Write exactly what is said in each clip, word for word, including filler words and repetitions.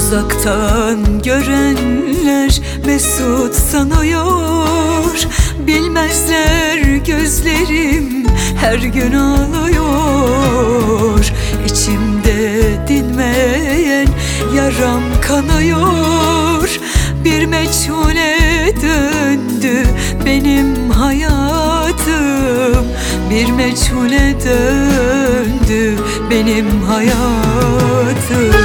Uzaktan görenler mesut sanıyor, bilmezler gözlerim her gün ağlıyor. İçimde dinmeyen yaram kanıyor, bir meçhule döndü benim hayatım, bir meçhule döndü benim hayatım.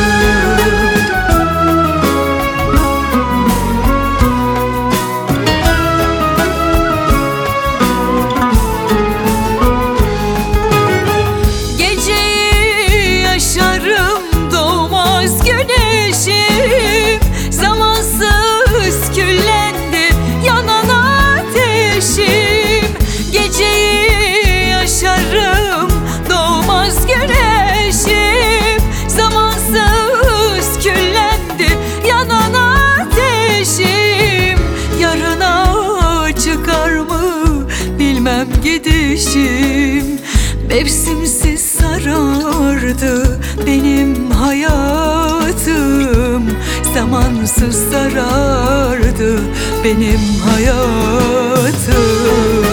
Gidişim mevsimsiz sarardı benim hayatım, zamansız sarardı benim hayatım.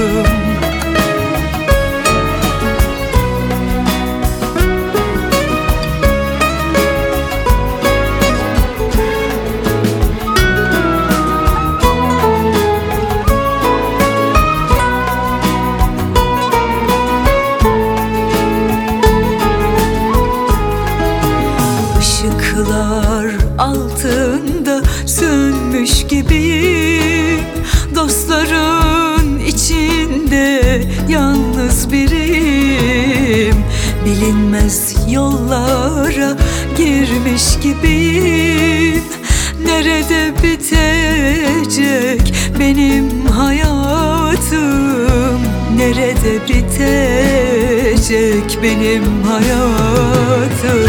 Işıklar altında sönmüş gibiyim, dostların içinde yalnız birim. Bilinmez yollara girmiş gibiyim, nerede bitecek benim hayatım, nerede bitecek benim hayatım.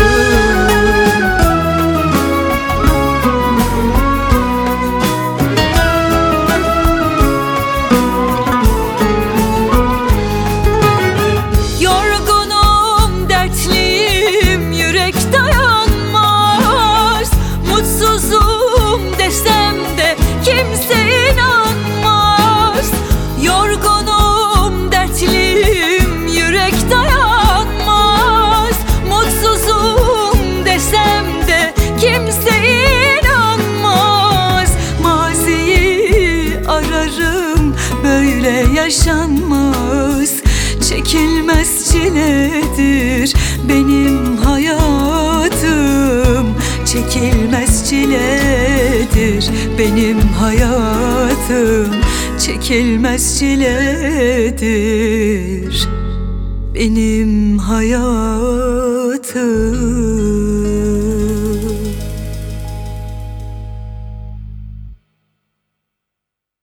Böyle yaşanmaz, çekilmez çiledir benim hayatım, çekilmez çiledir benim hayatım, çekilmez çiledir benim hayatım.